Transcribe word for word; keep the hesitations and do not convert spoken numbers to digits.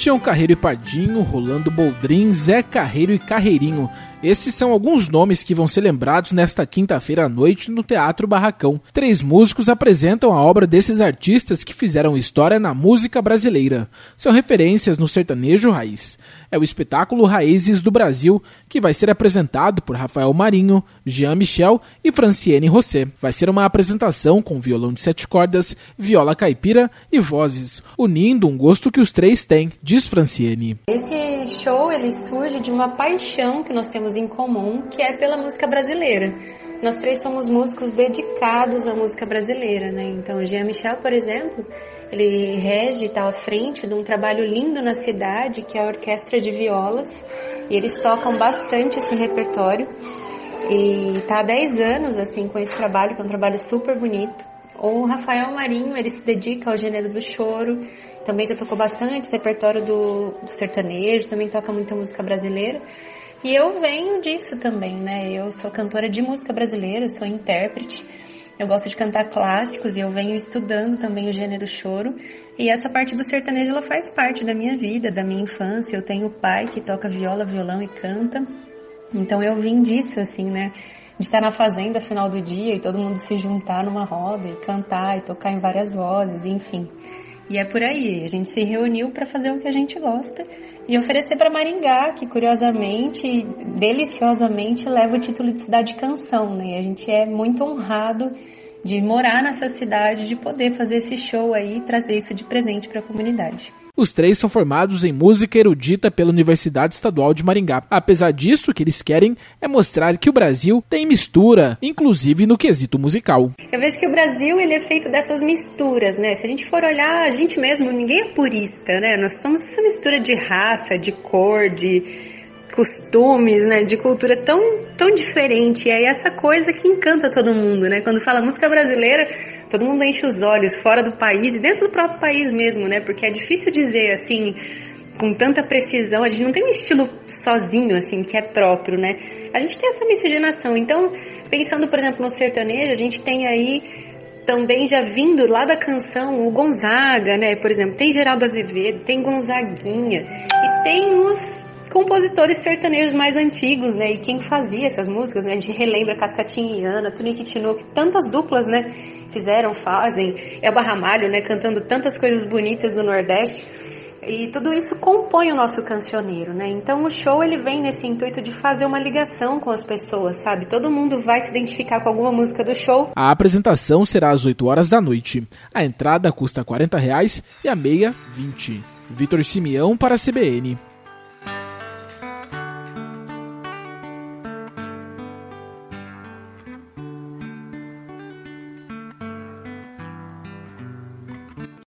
Tião Carreiro e Pardinho, Rolando Boldrin, Zé Carreiro e Carreirinho. Esses são alguns nomes que vão ser lembrados nesta quinta-feira à noite no Teatro Barracão. Três músicos apresentam a obra desses artistas que fizeram história na música brasileira. São referências no sertanejo raiz. É o espetáculo Raízes do Brasil, que vai ser apresentado por Rafael Marinho, Jean Michel e Franciene José. Vai ser uma apresentação com violão de sete cordas, viola caipira e vozes, unindo um gosto que os três têm, diz Franciene. Esse show ele surge de uma paixão que nós temos em comum, que é pela música brasileira. Nós três somos músicos dedicados à música brasileira, né? Então, o Jean Michel, por exemplo, ele rege, está à frente de um trabalho lindo na cidade, que é a Orquestra de Violas, e eles tocam bastante esse repertório, e está há dez anos, assim, com esse trabalho, que é um trabalho super bonito. O Rafael Marinho, ele se dedica ao gênero do choro, também já tocou bastante esse repertório do, do sertanejo, também toca muita música brasileira. E eu venho disso também, né? Eu sou cantora de música brasileira, sou intérprete, eu gosto de cantar clássicos e eu venho estudando também o gênero choro. E essa parte do sertanejo, ela faz parte da minha vida, da minha infância. Eu tenho pai que toca viola, violão e canta. Então eu vim disso, assim, né? De estar na fazenda final do dia e todo mundo se juntar numa roda e cantar e tocar em várias vozes, enfim. E é por aí, a gente se reuniu para fazer o que a gente gosta e oferecer para Maringá, que curiosamente, deliciosamente, leva o título de cidade-canção, né? E a gente é muito honrado de morar nessa cidade, de poder fazer esse show aí e trazer isso de presente para a comunidade. Os três são formados em música erudita pela Universidade Estadual de Maringá. Apesar disso, o que eles querem é mostrar que o Brasil tem mistura, inclusive no quesito musical. Eu vejo que o Brasil ele é feito dessas misturas, né? Se a gente for olhar, a gente mesmo, ninguém é purista, né? Nós somos essa mistura de raça, de cor, de costumes, né, de cultura tão, tão diferente. E é essa coisa que encanta todo mundo, né? Quando fala música brasileira, todo mundo enche os olhos fora do país e dentro do próprio país mesmo, né? Porque é difícil dizer assim, com tanta precisão. A gente não tem um estilo sozinho, assim, que é próprio, né? A gente tem essa miscigenação. Então, pensando, por exemplo, no sertanejo, a gente tem aí também já vindo lá da canção o Gonzaga, né? Por exemplo, tem Geraldo Azevedo, tem Gonzaguinha e tem os compositores sertanejos mais antigos, né, e quem fazia essas músicas, né, a gente relembra Cascatinha e Ana, Tunique e Tinoco, tantas duplas, né, fizeram, fazem, Elba Ramalho, né, cantando tantas coisas bonitas do Nordeste, e tudo isso compõe o nosso cancioneiro, né, então o show, ele vem nesse intuito de fazer uma ligação com as pessoas, sabe, todo mundo vai se identificar com alguma música do show. A apresentação será às oito horas da noite, a entrada custa quarenta reais e a meia, vinte. Vitor Simeão para a C B N.